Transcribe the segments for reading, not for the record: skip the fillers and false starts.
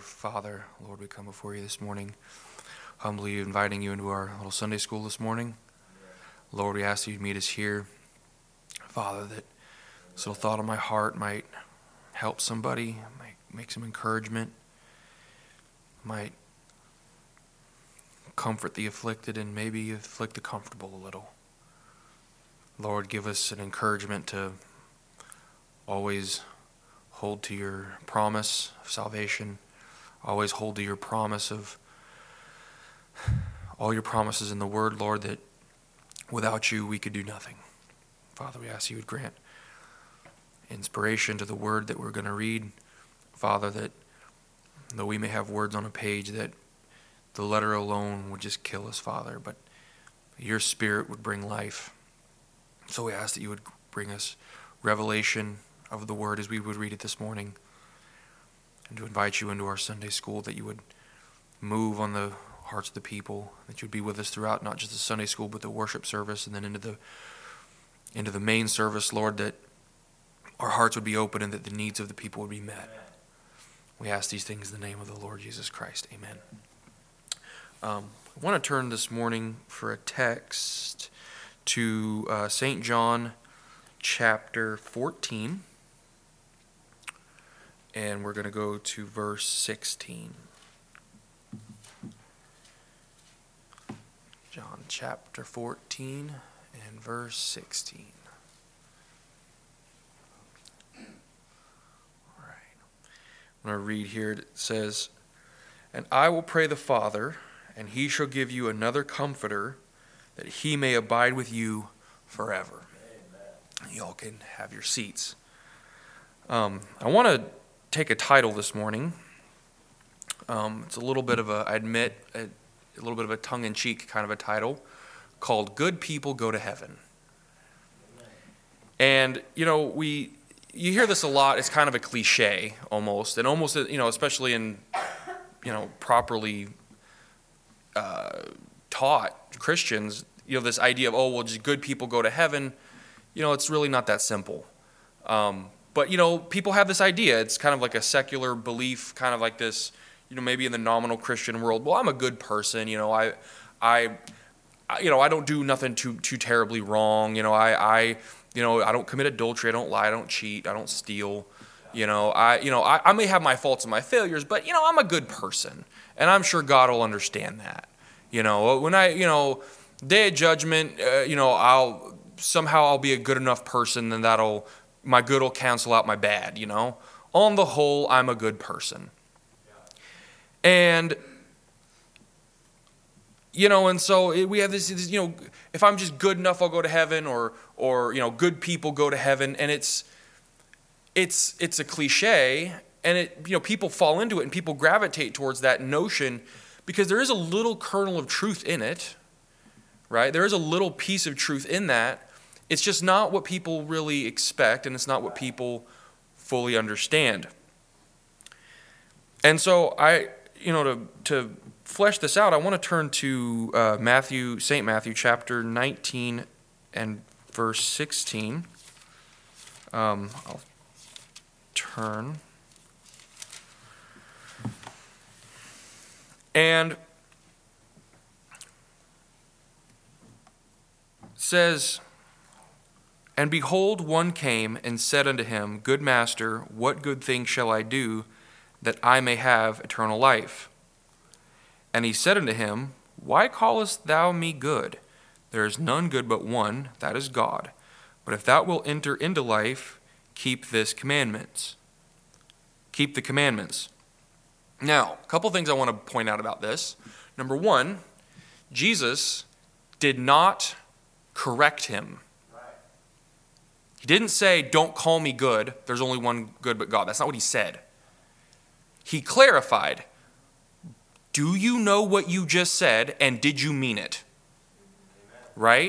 Father, Lord, we come before you this morning, humbly inviting you into our little Sunday school this morning. Lord, we ask you to meet us here. Father, that this little thought on my heart might help somebody, might make some encouragement, might comfort the afflicted and maybe afflict the comfortable a little. Lord, give us an encouragement to always hold to your promise of salvation, always hold to your promise of all your promises in the Word, Lord, that without you we could do nothing. Father, we ask you would grant inspiration to the Word that we're going to read. Father, that though we may have words on a page, that the letter alone would just kill us, Father, but your Spirit would bring life. So we ask that you would bring us revelation of the Word as we would read it this morning, and to invite you into our Sunday school, that you would move on the hearts of the people, that you would be with us throughout not just the Sunday school but the worship service, and then into the main service, Lord, that our hearts would be open and that the needs of the people would be met. We ask these things in the name of the Lord Jesus Christ. Amen. I want to turn this morning for a text to St. John chapter 14, and we're going to go to verse 16. John chapter 14 and verse 16. All right. I'm going to read here. It says, "And I will pray the Father, and he shall give you another Comforter, that he may abide with you forever." Amen. You all can have your seats. I want to take a title this morning. It's a little bit of a little bit of a tongue-in-cheek kind of a title, called "Good People Go to Heaven." Amen. And, you hear this a lot. It's kind of a cliche almost, and almost, especially in, properly taught Christians, this idea of, just good people go to heaven. It's really not that simple. But people have this idea. It's kind of like a secular belief, kind of like this, maybe in the nominal Christian world. Well, I'm a good person. I don't do nothing too terribly wrong. I don't commit adultery. I don't lie. I don't cheat. I don't steal. I may have my faults and my failures, but I'm a good person, and I'm sure God will understand that. When day of judgment, I'll be a good enough person, and my good will cancel out my bad. On the whole, I'm a good person. And and so we have this, if I'm just good enough, I'll go to heaven, or good people go to heaven, and it's a cliche, and people fall into it, and people gravitate towards that notion because there is a little kernel of truth in it, right? There is a little piece of truth in that. It's just not what people really expect, and it's not what people fully understand. And so to flesh this out, I want to turn to St. Matthew chapter 19 and verse 16. I'll turn. And says, "And behold, one came and said unto him, Good master, what good thing shall I do, that I may have eternal life? And he said unto him, Why callest thou me good? There is none good but one, that is God. But if thou wilt enter into life, keep the commandments. Now, a couple things I want to point out about this. Number one, Jesus did not correct him. He didn't say, don't call me good. There's only one good but God. That's not what he said. He clarified, do you know what you just said, and did you mean it? Amen. Right?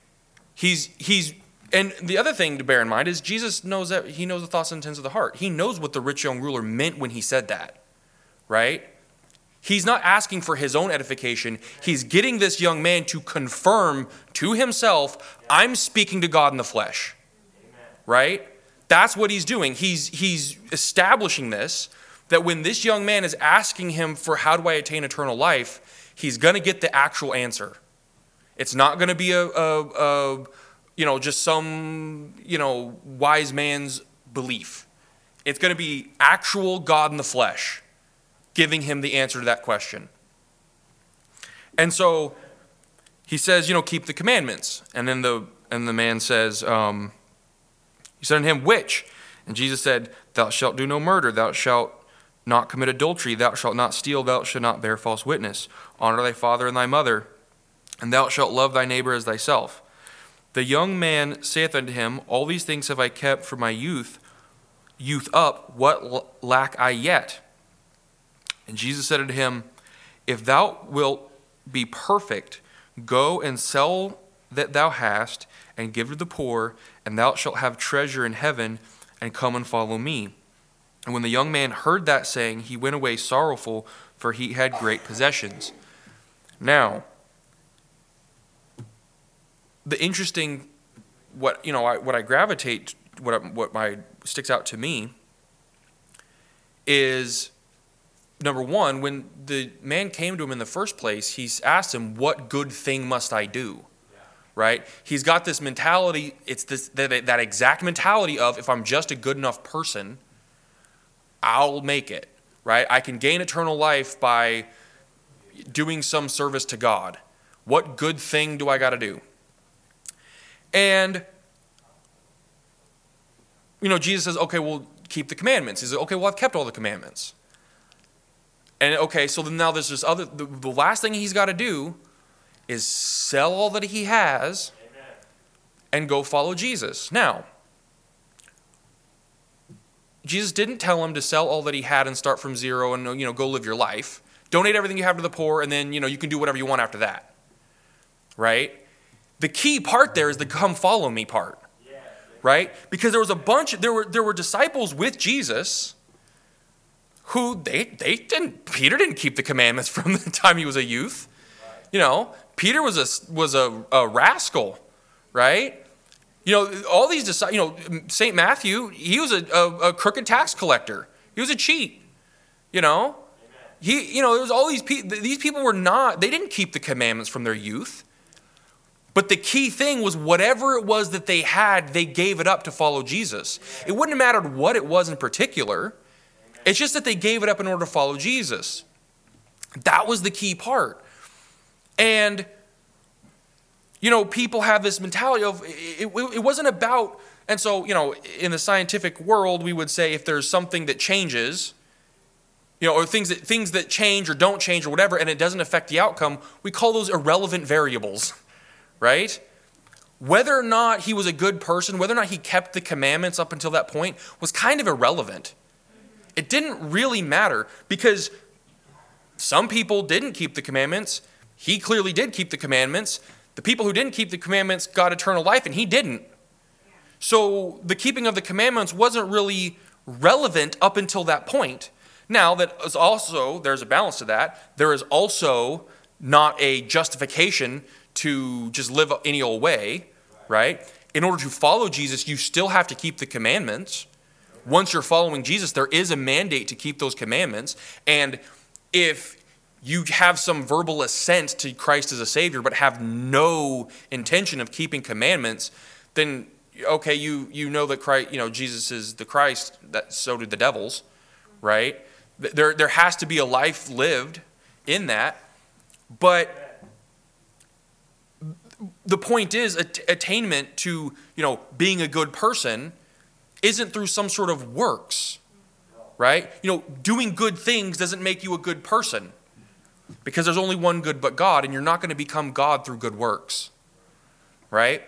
And the other thing to bear in mind is Jesus knows that he knows the thoughts and intents of the heart. He knows what the rich young ruler meant when he said that. Right? He's not asking for his own edification. He's getting this young man to confirm to himself, I'm speaking to God in the flesh. Amen. Right? That's what he's doing. He's establishing this that when this young man is asking him for how do I attain eternal life, he's going to get the actual answer. It's not going to be just some, wise man's belief. It's going to be actual God in the flesh giving him the answer to that question. And so he says, keep the commandments. And then the man says, he said unto him, which? And Jesus said, thou shalt do no murder, thou shalt not commit adultery, thou shalt not steal, thou shalt not bear false witness. Honor thy father and thy mother, and thou shalt love thy neighbor as thyself. The young man saith unto him, all these things have I kept from my youth up, what lack I yet? And Jesus said unto him, if thou wilt be perfect, go and sell that thou hast, and give to the poor, and thou shalt have treasure in heaven, and come and follow me. And when the young man heard that saying, he went away sorrowful, for he had great possessions. Now, the interesting, what sticks out to me is, number one, when the man came to him in the first place, he's asked him, what good thing must I do? Yeah. Right? He's got this mentality, it's that exact mentality of, if I'm just a good enough person, I'll make it. Right? I can gain eternal life by doing some service to God. What good thing do I got to do? And, Jesus says, okay, well, keep the commandments. He says, okay, well, I've kept all the commandments. And, okay, so then now there's this the last thing he's got to do is sell all that he has and go follow Jesus. Now, Jesus didn't tell him to sell all that he had and start from zero and, go live your life. Donate everything you have to the poor, and then, you can do whatever you want after that. Right? The key part there is the come follow me part. Right? Because there was there were disciples with Jesus who Peter didn't keep the commandments from the time he was a youth. Peter was a rascal, right? All these disciples, St. Matthew, he was a crooked tax collector. He was a cheat, there was all these people they didn't keep the commandments from their youth. But the key thing was whatever it was that they had, they gave it up to follow Jesus. It wouldn't have mattered what it was in particular. It's just that they gave it up in order to follow Jesus. That was the key part. And, people have this mentality of, it wasn't about, and so, in the scientific world, we would say if there's something that changes, or things that change or don't change or whatever, and it doesn't affect the outcome, we call those irrelevant variables. Right? Whether or not he was a good person, whether or not he kept the commandments up until that point was kind of irrelevant. It didn't really matter because some people didn't keep the commandments. He clearly did keep the commandments. The people who didn't keep the commandments got eternal life and he didn't. So the keeping of the commandments wasn't really relevant up until that point. Now, there's a balance to that. There is also not a justification to just live any old way, right? In order to follow Jesus, you still have to keep the commandments. Once you're following Jesus, there is a mandate to keep those commandments. And if you have some verbal assent to Christ as a Savior, but have no intention of keeping commandments, then, okay, you know that Christ, Jesus is the Christ, that so did the devils, right? There has to be a life lived in that. But the point is, attainment to, being a good person isn't through some sort of works, right? Doing good things doesn't make you a good person because there's only one good but God, and you're not going to become God through good works, right?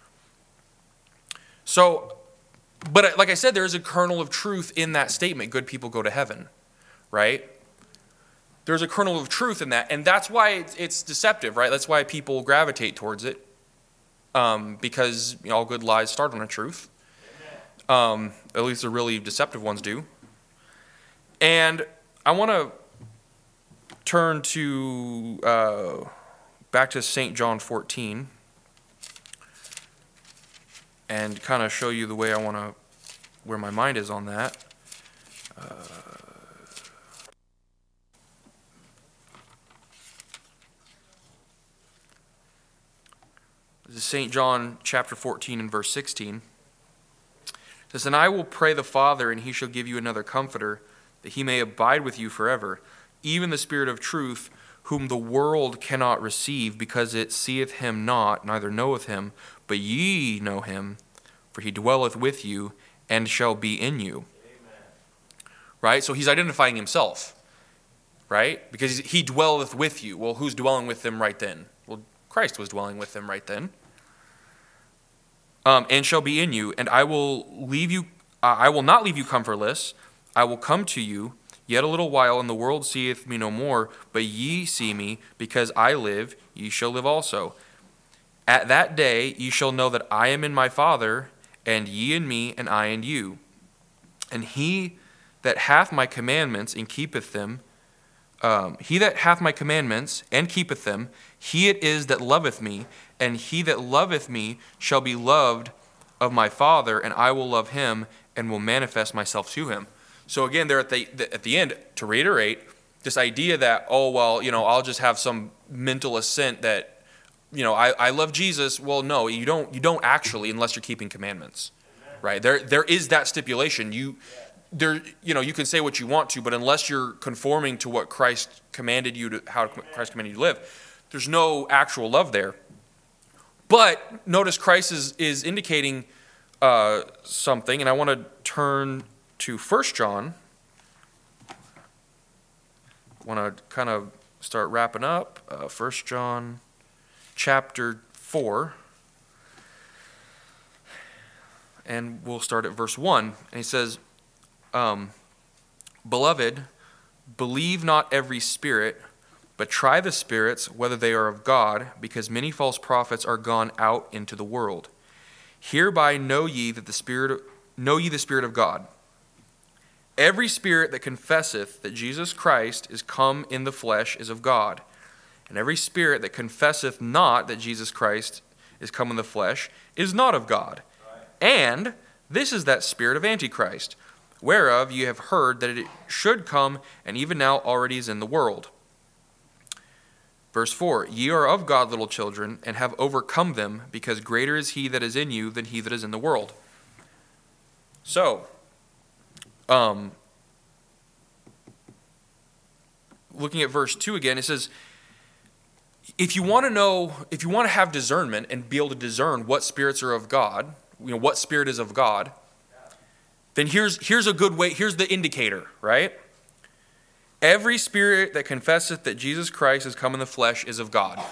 So, but like I said, there is a kernel of truth in that statement. Good people go to heaven, right? There's a kernel of truth in that, and that's why it's deceptive, right? That's why people gravitate towards it, because all good lies start on a truth. At least the really deceptive ones do. And I want to turn to back to St. John 14 and kind of show you the way where my mind is on that. This is St. John chapter 14 and verse 16. It says, "And I will pray the Father, and he shall give you another comforter, that he may abide with you forever, even the Spirit of truth, whom the world cannot receive, because it seeth him not, neither knoweth him. But ye know him, for he dwelleth with you, and shall be in you." Amen. Right? So he's identifying himself. Right? Because he dwelleth with you. Well, who's dwelling with them right then? Well, Christ was dwelling with them right then. "And shall be in you, and I will not leave you comfortless. I will come to you. Yet a little while, and the world seeth me no more, but ye see me, because I live, ye shall live also. At that day ye shall know that I am in my Father, and ye in me, and I in you. And he that hath my commandments and keepeth them, he that hath my commandments and keepeth them, he it is that loveth me, and he that loveth me shall be loved of my Father, and I will love him, and will manifest myself to him." So again, there at the end, to reiterate, this idea that, oh, well, I'll just have some mental assent that, I love Jesus. Well, no, you don't actually, unless you're keeping commandments, right? There is that stipulation. You can say what you want to, but unless you're conforming to what Christ commanded you to, how Christ commanded you to live, there's no actual love there. But notice Christ is indicating something, and I want to turn to 1 John. I want to kind of start wrapping up. 1 John chapter 4. And we'll start at verse 1. And he says, "Beloved, believe not every spirit, but try the spirits whether they are of God, because many false prophets are gone out into the world. Hereby know ye the Spirit of God. Every spirit that confesseth that Jesus Christ is come in the flesh is of God. And every spirit that confesseth not that Jesus Christ is come in the flesh is not of God. And this is that spirit of Antichrist, whereof ye have heard that it should come, and even now already is in the world." Verse 4, "Ye are of God, little children, and have overcome them, because greater is he that is in you than he that is in the world." So, looking at verse 2 again, it says, if you want to have discernment and be able to discern what spirits are of God, what spirit is of God, then here's a good way, here's the indicator, right? Every spirit that confesseth that Jesus Christ is come in the flesh is of God.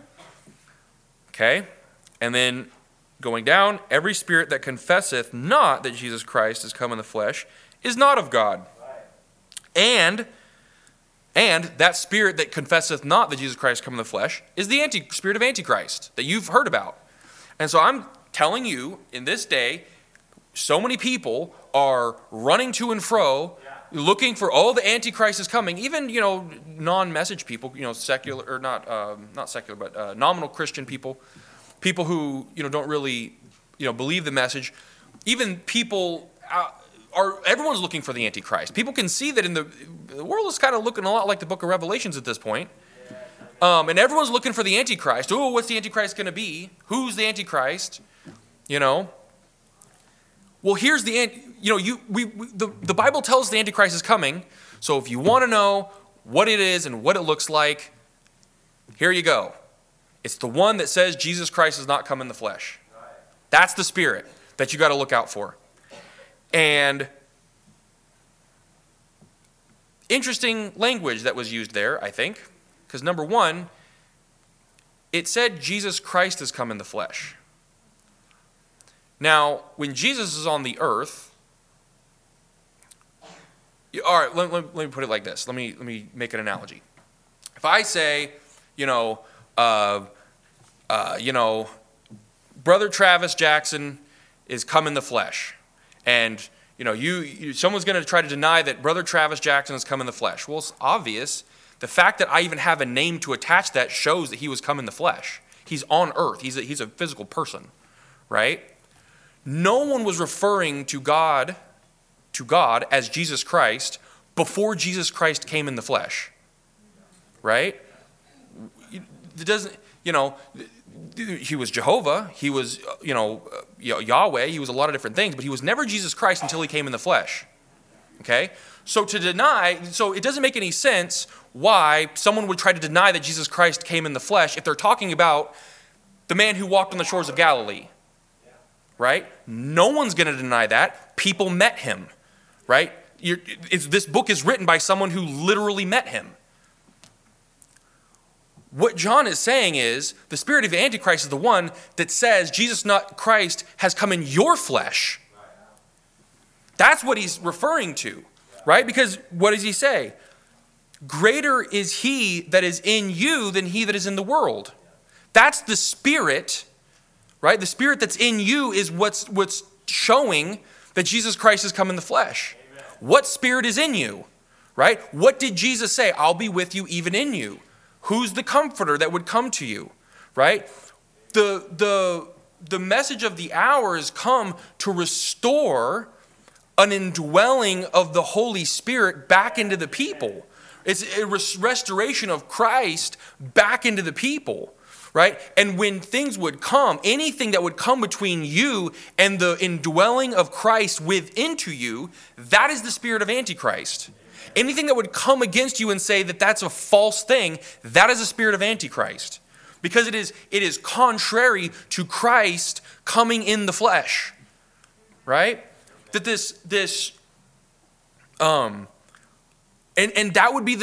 Okay? And then going down, every spirit that confesseth not that Jesus Christ is come in the flesh is not of God. And that spirit that confesseth not that Jesus Christ is come in the flesh is the spirit of Antichrist that you've heard about. And so I'm telling you, in this day, so many people are running to and fro, looking for, the Antichrist is coming. Even, non-message people, secular, or not secular, but nominal Christian people who, don't really, believe the message. Even people everyone's looking for the Antichrist. People can see that the world is kind of looking a lot like the book of Revelations at this point. And everyone's looking for the Antichrist. Oh, what's the Antichrist going to be? Who's the Antichrist? Well, here's the Bible tells the Antichrist is coming. So if you want to know what it is and what it looks like, here you go. It's the one that says Jesus Christ is not come in the flesh. That's the spirit that you got to look out for. And interesting language that was used there, I think. Because number one, it said Jesus Christ has come in the flesh. Now, when Jesus is on the earth, all right, let me put it like this. Let me make an analogy. If I say, Brother Travis Jackson is come in the flesh, and someone's going to try to deny that Brother Travis Jackson has come in the flesh. Well, it's obvious. The fact that I even have a name to attach that shows that he was come in the flesh. He's on earth. He's a physical person, right? No one was referring to God as Jesus Christ before Jesus Christ came in the flesh, right? It doesn't, he was Jehovah, he was, Yahweh, he was a lot of different things, but he was never Jesus Christ until he came in the flesh. Okay? So it doesn't make any sense why someone would try to deny that Jesus Christ came in the flesh if they're talking about the man who walked on the shores of Galilee. Right? No one's going to deny that. People met him. Right? This book is written by someone who literally met him. What John is saying is the spirit of the Antichrist is the one that says Jesus, not Christ, has come in your flesh. That's what he's referring to, right? Because what does he say? Greater is he that is in you than he that is in the world. That's the spirit, right? The spirit that's in you is what's showing that Jesus Christ has come in the flesh. Amen. What spirit is in you, right? What did Jesus say? I'll be with you even in you. Who's the comforter that would come to you, right? The message of the hour has come to restore an indwelling of the Holy Spirit back into the people. It's a restoration of Christ back into the people, right? And when things would come, anything that would come between you and the indwelling of Christ into you, that is the spirit of Antichrist. Anything that would come against you and say that that's a false thing, that is a spirit of Antichrist. Because it is contrary to Christ coming in the flesh. Right? That and that would be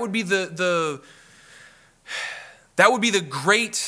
the great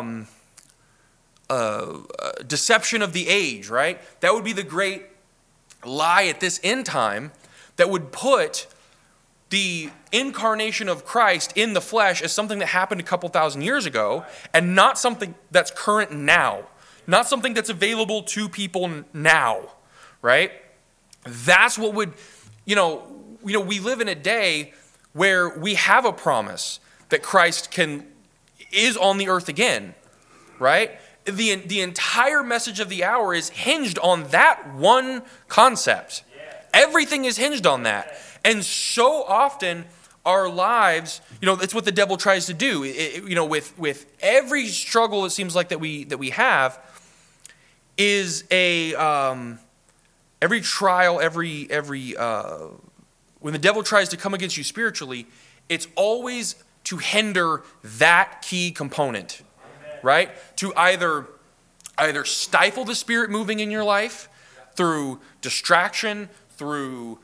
deception of the age, right? That would be the great lie at this end time that would put the incarnation of Christ in the flesh as something that happened a couple thousand years ago and not something that's current now. Not something that's available to people now, right? That's what would, we live in a day where we have a promise that Christ is on the earth again, right? The entire message of the hour is hinged on that one concept. Everything is hinged on that. And so often our lives, it's what the devil tries to do. With every struggle it seems like that we have is every trial, when the devil tries to come against you spiritually, it's always to hinder that key component. Amen. Right? To either stifle the Spirit moving in your life through distraction, through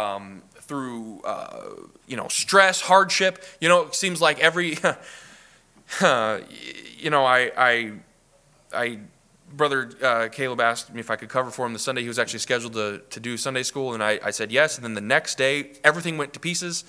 stress, hardship. It seems like every, Brother Caleb asked me if I could cover for him the Sunday he was actually scheduled to do Sunday school, and I said yes. And then the next day, everything went to pieces.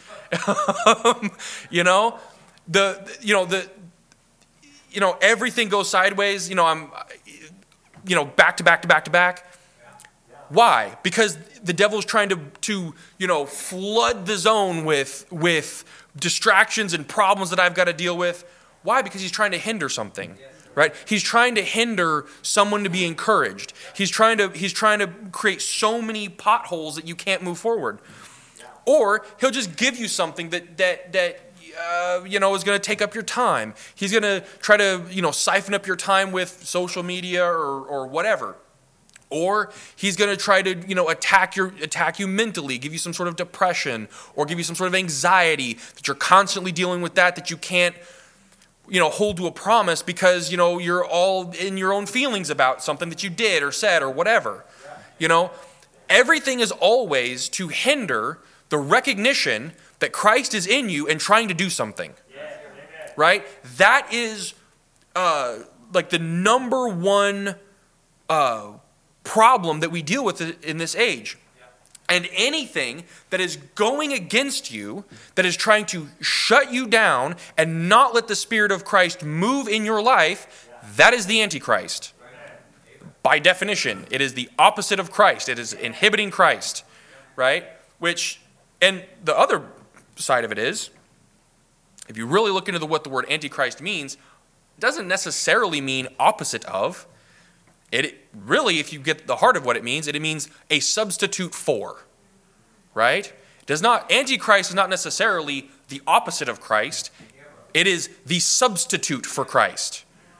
Everything goes sideways. I'm, back to back to back to back. Why? Because the devil's trying to flood the zone with distractions and problems that I've got to deal with. Why? Because he's trying to hinder something. Right? He's trying to hinder someone to be encouraged. He's trying to create so many potholes that you can't move forward. Or he'll just give you something that is going to take up your time. He's going to try to siphon up your time with social media or whatever. Or he's going to try to attack you mentally, give you some sort of depression, or give you some sort of anxiety that you're constantly dealing with that you can't hold to a promise because, you're all in your own feelings about something that you did or said or whatever. Everything is always to hinder the recognition that Christ is in you and trying to do something. Right? That is like the number one problem that we deal with in this age. And anything that is going against you, that is trying to shut you down and not let the Spirit of Christ move in your life, that is the Antichrist. By definition, it is the opposite of Christ. It is inhibiting Christ, right? And the other side of it is, if you really look into what the word Antichrist means, it doesn't necessarily mean opposite of. It really, if you get the heart of what it means a substitute for, right? Antichrist is not necessarily the opposite of Christ. It is the substitute for Christ,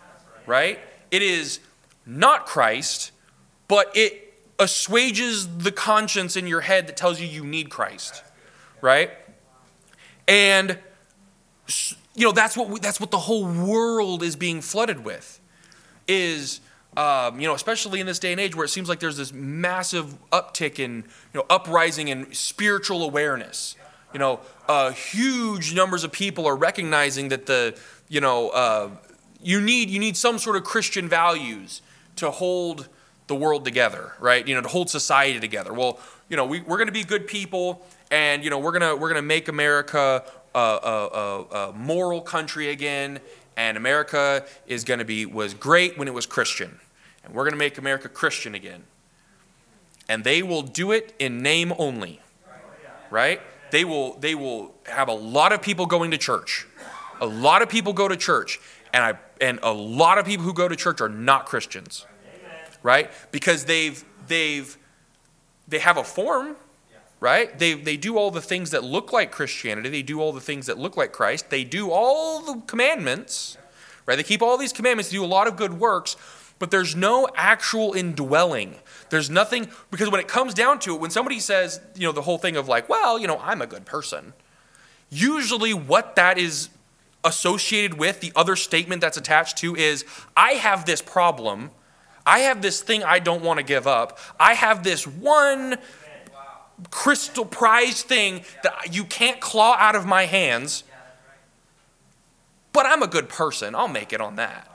right? It is not Christ, but it assuages the conscience in your head that tells you you need Christ, right? And that's what the whole world is being flooded with, is especially in this day and age where it seems like there's this massive uptick in uprising and spiritual awareness. Huge numbers of people are recognizing that you need some sort of Christian values to hold the world together, right? To hold society together. Well, we're going to be good people, and we're gonna make America a moral country again, and America was great when it was Christian, and we're gonna make America Christian again. And they will do it in name only, right? They will have a lot of people going to church. A lot of people go to church, and a lot of people who go to church are not Christians, right? Because they have a form, right? They do all the things that look like Christianity. They do all the things that look like Christ. They do all the commandments, right? They keep all these commandments. They do a lot of good works, but there's no actual indwelling. There's nothing, because when it comes down to it, when somebody says, the whole thing of like, well, I'm a good person, usually what that is associated with, the other statement that's attached to, is I have this problem. I have this thing I don't want to give up. I have this one crystal prized thing that you can't claw out of my hands, but I'm a good person. I'll make it on that.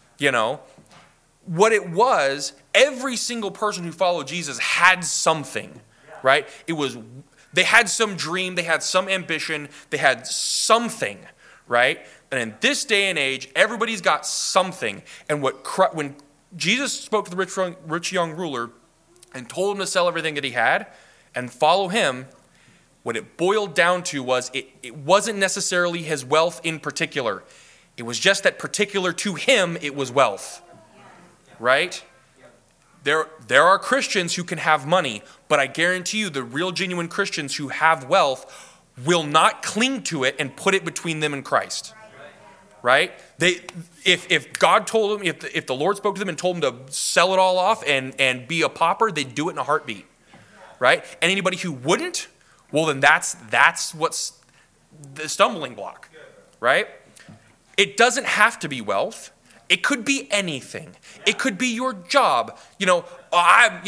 What it was, every single person who followed Jesus had something, right? They had some dream, they had some ambition, they had something, right? And in this day and age, everybody's got something. And when Jesus spoke to the rich young ruler and told him to sell everything that he had and follow him, what it boiled down to was it wasn't necessarily his wealth in particular. It was just that particular to him, it was wealth, right? There are Christians who can have money, but I guarantee you the real genuine Christians who have wealth will not cling to it and put it between them and Christ, right? If God told them, if the Lord spoke to them and told them to sell it all off and be a pauper, they'd do it in a heartbeat, right? And anybody who wouldn't, well, then that's what's the stumbling block, right? It doesn't have to be wealth. It could be anything. It could be your job. I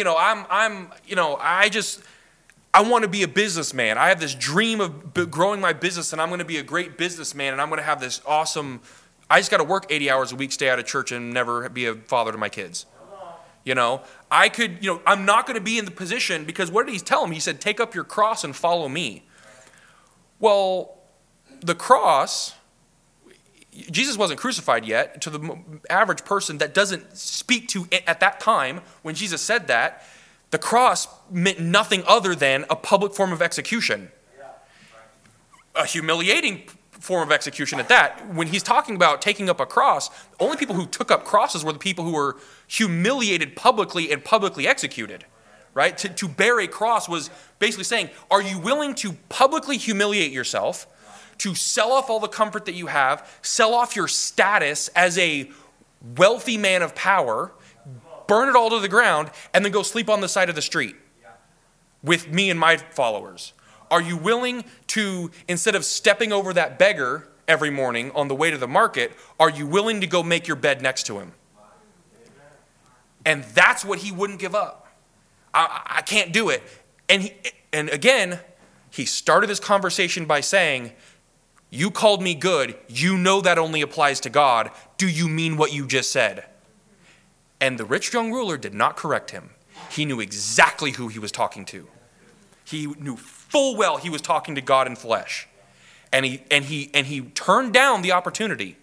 want to be a businessman. I have this dream of growing my business, and I'm going to be a great businessman, and I'm going to have this awesome. I just got to work 80 hours a week, stay out of church, and never be a father to my kids. I could, I'm not going to be in the position, because what did he tell him? He said, take up your cross and follow me. Well, the cross, Jesus wasn't crucified yet. To the average person that doesn't speak to it at that time, when Jesus said that, the cross meant nothing other than a public form of execution. A humiliating form of execution at that. When he's talking about taking up a cross, the only people who took up crosses were the people who were humiliated publicly and publicly executed. Right? To bear a cross was basically saying, are you willing to publicly humiliate yourself, to sell off all the comfort that you have, sell off your status as a wealthy man of power, burn it all to the ground, and then go sleep on the side of the street with me and my followers? Are you willing to, instead of stepping over that beggar every morning on the way to the market, are you willing to go make your bed next to him? And that's what he wouldn't give up. I can't do it. And again, he started this conversation by saying, you called me good. You know that only applies to God. Do you mean what you just said? And the rich young ruler did not correct him. He knew exactly who he was talking to. He knew full well he was talking to God in flesh. And he turned down the opportunity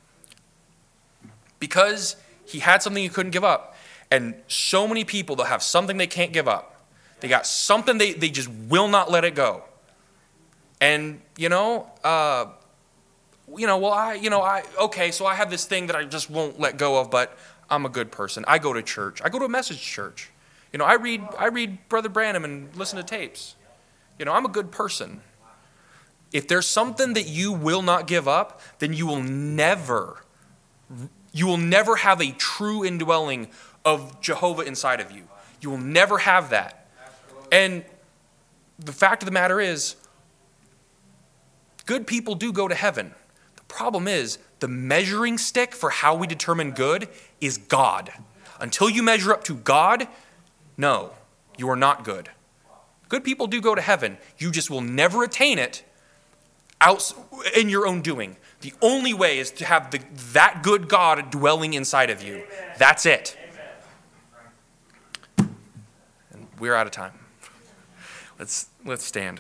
because he had something he couldn't give up. And so many people, they'll have something they can't give up. They got something they just will not let it go. And, so I have this thing that I just won't let go of, but I'm a good person. I go to church. I go to a message church. I read Brother Branham and listen to tapes. I'm a good person. If there's something that you will not give up, then you will never You will never have a true indwelling of Jehovah inside of you. You will never have that. And the fact of the matter is, good people do go to heaven. The problem is, the measuring stick for how we determine good is God. Until you measure up to God, no, you are not good. Good people do go to heaven. You just will never attain it out in your own doing. The only way is to have that good God dwelling inside of you. That's it. And we're out of time. Let's stand.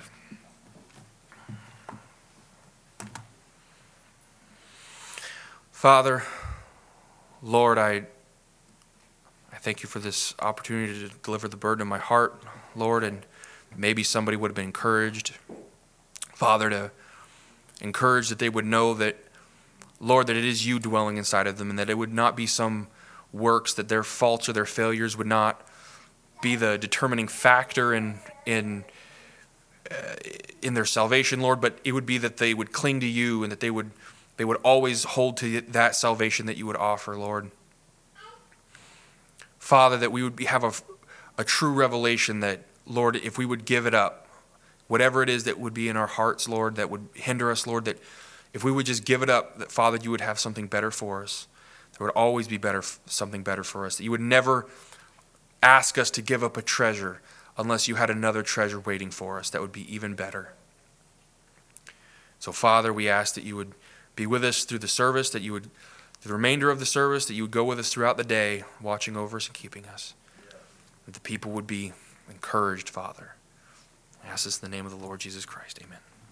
Father, Lord, I thank you for this opportunity to deliver the burden of my heart, Lord, and maybe somebody would have been encouraged, Father, to encourage that they would know that, Lord, that it is you dwelling inside of them, and that it would not be some works, that their faults or their failures would not be the determining factor in their salvation, Lord, but it would be that they would cling to you and that they would always hold to that salvation that you would offer, Lord. Father, that we would have a true revelation that, Lord, if we would give it up, whatever it is that would be in our hearts, Lord, that would hinder us, Lord, that if we would just give it up, that, Father, you would have something better for us. There would always be something better for us. That you would never ask us to give up a treasure unless you had another treasure waiting for us that would be even better. So, Father, we ask that you would be with us through the service, that you would, through the remainder of the service, that you would go with us throughout the day, watching over us and keeping us. That the people would be encouraged, Father. I ask this in the name of the Lord Jesus Christ. Amen.